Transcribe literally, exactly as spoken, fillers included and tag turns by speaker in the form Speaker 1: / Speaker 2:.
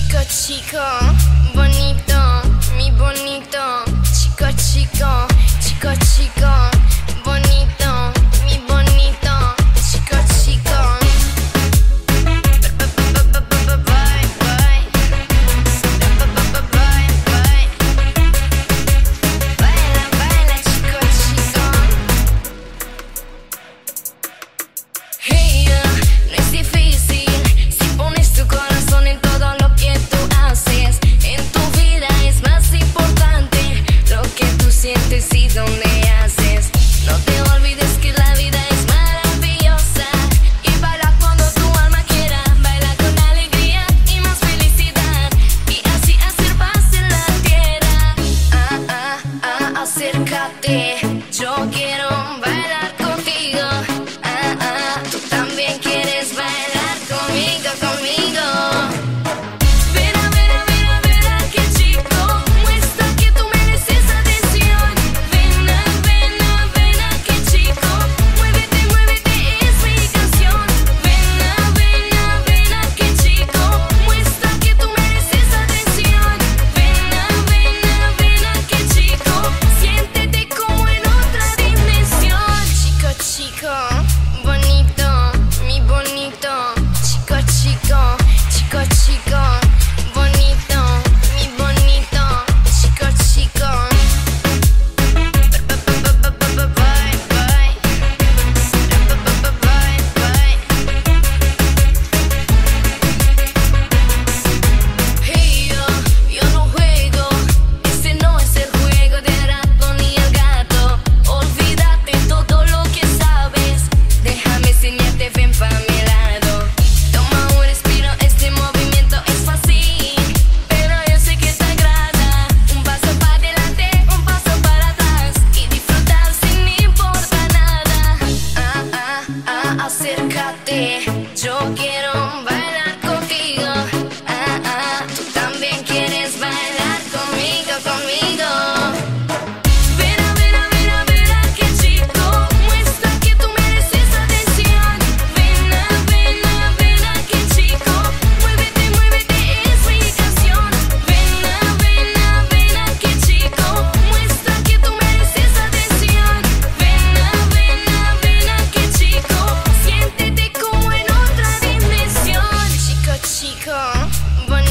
Speaker 1: Chico, chico, bonito, mi bonito. Chico, chico, chico, chico, bonito, mi bonito. Chico, chico. Bye, bye. Bye, bye. Baila, baila, chico, chico. Hey, yeah, no es difícil si pones tu corazón en todo lo que tú haces. En tu vida es más importante lo que tú sientes y dónde haces. No te olvides que la vida es maravillosa y baila cuando tu alma quiera. Baila con alegría y más felicidad y así hacer paz en la tierra. Ah, ah, ah, acércate, yo quiero bailar contigo. Ah, ah, tú también quieres bailar conmigo, conmigo. Ven a ver, a ver, a ver a qué chico muestra que tú mereces atención. Ven a, ven a, ven a qué chico, muévete, muévete, es mi canción. Ven a, ven a, ven a qué chico, muestra que tú mereces atención. Ven a, ven a, ven a qué chico, siéntete como en otra dimensión. Chico, chico, bonito, mi bonito. Chico, chico, chico, chico, bonito, mi bonito. Chico, chico. Bye, bye. Bye, bye. Hey, yo, yo no juego, ese no es el juego del ratón ni el gato. Olvídate todo lo que sabes, déjame enseñarte, ven pa' mi lado. Toma un respiro, este movimiento es fácil, pero yo sé que te agrada. Un paso para adelante, un paso para atrás y disfrutar sin importar nada. Ah, ah, ah, acércate, yo quiero bailar contigo. Ah, ah, tú también quieres bailar conmigo, conmigo. Ven a ver, a ver, a ver a qué chico muestra que tú mereces atención. Ven a, ven a, ven a qué chico, muévete, muévete, es mi canción. Ven a, ven a, ven a qué chico, muestra que tú mereces atención. Ven a, ven a, ven a qué chico, siéntete como en otra dimensión. Chico, chico, bonito.